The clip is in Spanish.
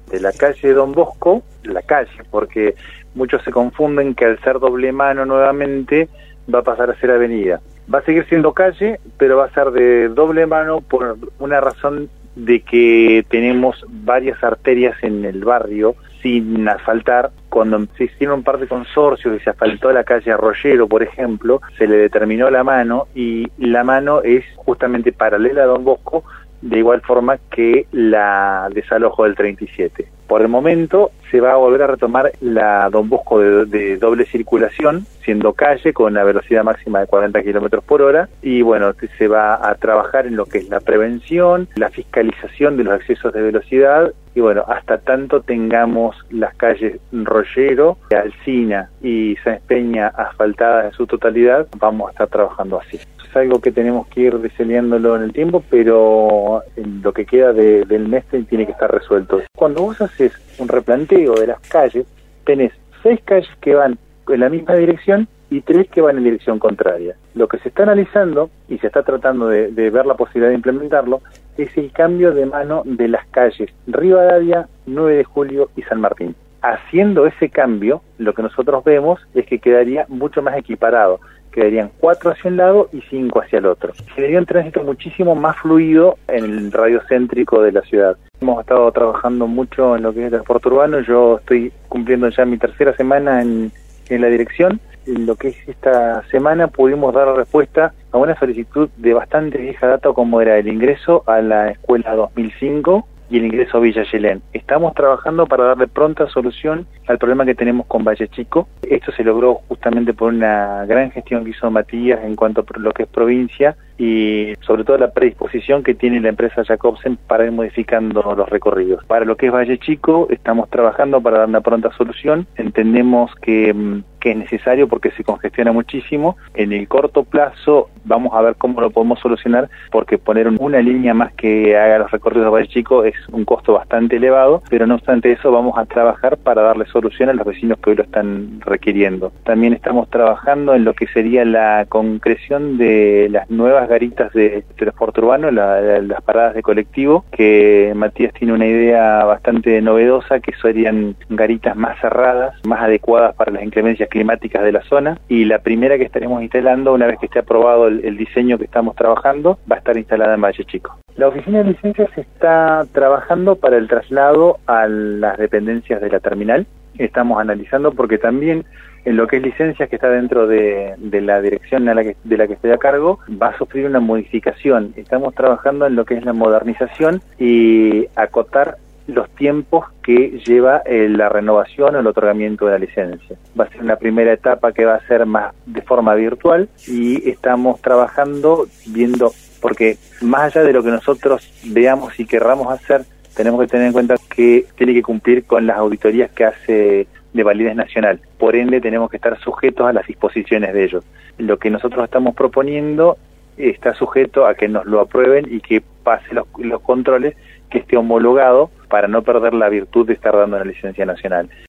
de la calle Don Bosco, la calle, porque muchos se confunden que al ser doble mano nuevamente va a pasar a ser avenida. Va a seguir siendo calle, pero va a ser de doble mano por una razón de que tenemos varias arterias en el barrio sin asfaltar. Cuando se hicieron par de consorcios y se asfaltó la calle Arroyero, por ejemplo, se le determinó la mano, y la mano es justamente paralela a Don Bosco, de igual forma que la desalojo del 37. Por el momento se va a volver a retomar la Don Bosco de doble circulación, siendo calle con una velocidad máxima de 40 kilómetros por hora, y bueno, se va a trabajar en lo que es la prevención, la fiscalización de los excesos de velocidad, y bueno, hasta tanto tengamos las calles Rollero, Alsina y Sáenz Peña asfaltadas en su totalidad, vamos a estar trabajando así. Es algo que tenemos que ir diseñándolo en el tiempo, pero en lo que queda del mes tiene que estar resuelto. Cuando vos haces un replanteo de las calles, tenés 6 calles que van en la misma dirección y 3 que van en dirección contraria. Lo que se está analizando y se está tratando de ver la posibilidad de implementarlo es el cambio de mano de las calles Rivadavia, 9 de Julio y San Martín. Haciendo ese cambio, lo que nosotros vemos es que quedaría mucho más equiparado. Quedarían 4 hacia un lado y 5 hacia el otro. Sería un tránsito muchísimo más fluido en el radio céntrico de la ciudad. Hemos estado trabajando mucho en lo que es el transporte urbano. Yo estoy cumpliendo ya mi 3ª semana en la dirección. En lo que es esta semana pudimos dar respuesta a una solicitud de bastante vieja data, como era el ingreso a la escuela 2005 y el ingreso a Villa Yelén. Estamos trabajando para darle pronta solución al problema que tenemos con Valle Chico. Esto se logró justamente por una gran gestión que hizo Matías en cuanto a lo que es provincia, y sobre todo la predisposición que tiene la empresa Jacobsen para ir modificando los recorridos. Para lo que es Valle Chico, estamos trabajando para dar una pronta solución. Entendemos que es necesario porque se congestiona muchísimo. En el corto plazo vamos a ver cómo lo podemos solucionar, porque poner una línea más que haga los recorridos de Valle Chico es un costo bastante elevado, pero no obstante eso vamos a trabajar para darle solución a los vecinos que hoy lo están requiriendo. También estamos trabajando en lo que sería la concreción de las nuevas garitas de transporte urbano, las paradas de colectivo, que Matías tiene una idea bastante novedosa, que serían garitas más cerradas, más adecuadas para las inclemencias climáticas de la zona, y la primera que estaremos instalando, una vez que esté aprobado el diseño que estamos trabajando, va a estar instalada en Valle Chico. La oficina de licencias está trabajando para el traslado a las dependencias de la terminal. Estamos analizando porque también en lo que es licencias, que está dentro de la dirección de la que estoy a cargo, va a sufrir una modificación. Estamos trabajando en lo que es la modernización y acotar los tiempos que lleva la renovación o el otorgamiento de la licencia. Va a ser una primera etapa que va a ser más de forma virtual, y estamos trabajando viendo, porque más allá de lo que nosotros veamos y querramos hacer, tenemos que tener en cuenta que tiene que cumplir con las auditorías que hace de validez nacional. Por ende, tenemos que estar sujetos a las disposiciones de ellos. Lo que nosotros estamos proponiendo está sujeto a que nos lo aprueben y que pase los controles, que esté homologado para no perder la virtud de estar dando una licencia nacional.